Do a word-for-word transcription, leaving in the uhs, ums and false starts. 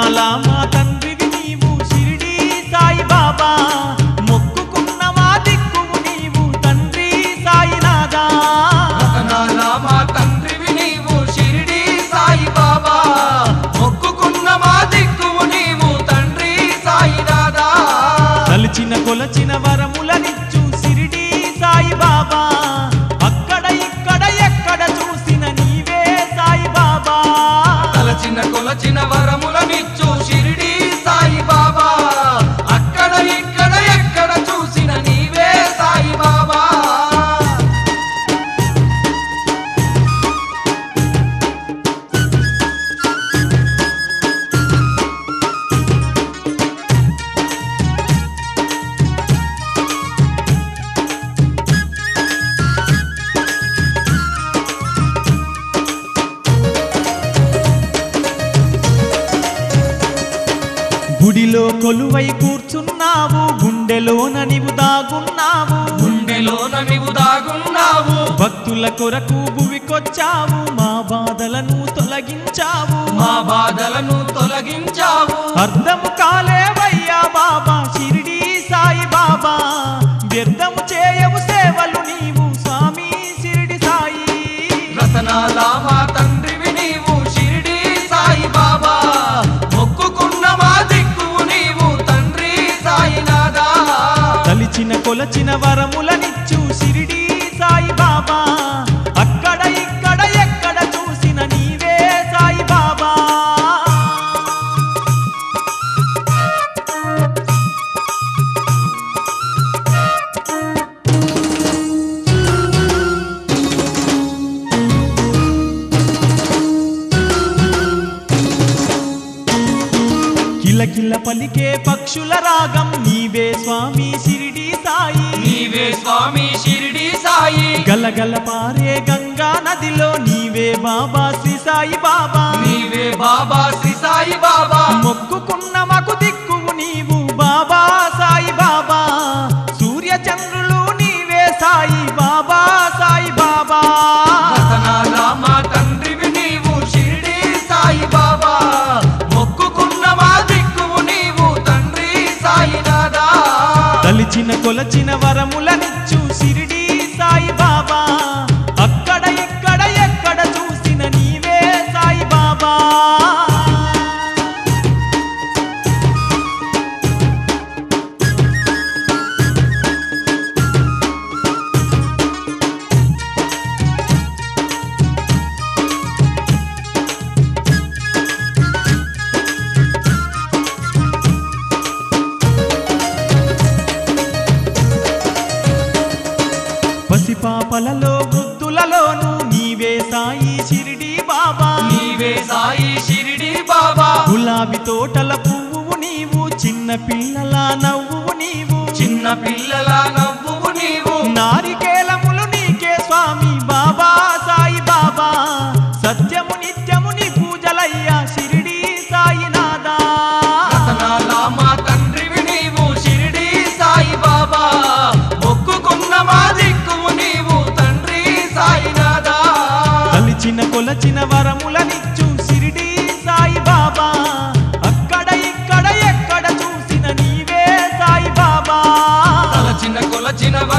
రతనాల మా తండ్రివి నీవు షిరిడి సాయి బాబా మొక్కుకున్న మా దిక్కువు నీవు తండ్రి సాయినాథా రతనాల మా తండ్రివి నీవు షిరిడి సాయి బాబా మొక్కుకున్న మా దిక్కువు నీవు తండ్రి సాయినాథా తలచిన కొలచిన వరములనిచ్చు షిరిడి సాయి బాబా అక్కడ ఇక్కడ ఎక్కడ చూసిన నీవే సాయి బాబా తలచిన కొలచిన వరములనిచ్చు షిరిడి సాయి బాబా అక్కడ ఇక్కడ ఎక్కడ చూసిన నీవే సాయి బాబా గుడిలో కొలువై కూర్చున్నావు గుండెలోన నీవు దాగున్నావు గుండెలోన నీవు దాగున్నావు భక్తుల కొరకు భువికొచ్చావు మా బాధలను తొలగించావు మా బాధలను తొలగించావు అర్థము కాలేవయ్యా బాబా షిరిడి సాయి బాబా వ్యర్థము చేయవు సేవలు నీవు స్వామి షిరిడి సాయి రతనాల మా తండ్రివి నీవు షిరిడి సాయి బాబా మొక్కుకున్న మా దిక్కువు నీవు తండ్రి సాయినాథా తలిచిన కొలచిన వరములనిచ్చు షిరిడి సాయి బాబా అక్కడ ఇక్కడ ఎక్కడ చూసిన నీవే సాయి బాబా కిలకిల పలికే పక్షుల రాగం నీవే స్వామి షిరిడి సాయి నీవే స్వామి షిరిడి సాయి గలగల పారే గంగా నదిలో నీవే బాబా శ్రీ సాయి బాబా నీవే బాబా శ్రీ సాయి బాబా మొక్కుకున్న మాకు దిక్కువు నీవు బాబా సాయి బాబా సూర్య చంద్రులు నీవే సాయి బాబా సాయి బాబా రతనాల మా తండ్రివి నీవు షిరిడి సాయి బాబా మొక్కుకున్న మా దిక్కువు నీవు తండ్రి సాయినాథా తలిచిన కొలచిన వరములనిచ్చు షిరిడి సాయి బాబా అక్కడ ఇక్కడ ఎక్కడ చూసిన నీవే సాయి బాబా పసిపాపలలో వృద్ధులలోను నీవే సాయి షిరిడి బాబా నీవే సాయి షిరిడి బాబా గులాబీ తోటల పువ్వు నీవు చిన్న పిల్లల నవ్వు నీవు చిన్న పిల్లల నవ్వు నీవు నారికేలములు నీకే స్వామి బాబా సాయి బాబా సత్యము నిత్యము నీ పూజలయ్యా షిరిడి సాయినాథా రతనాల మా తండ్రివి నీవు షిరిడి సాయి బాబా మొక్కుకున్న మా దిక్కువు నీవు తండ్రి సాయినాథా తలిచిన కొలచిన వరములనిచ్చు షిరిడి సాయి బాబా అక్కడ ఇక్కడ ఎక్కడ చూసిన నీవే సాయి బాబా తలచిన కొలచిన